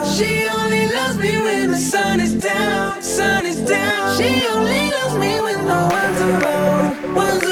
out. She only loves me when the sun is down, sun is down. She only loves me when no one's around, one's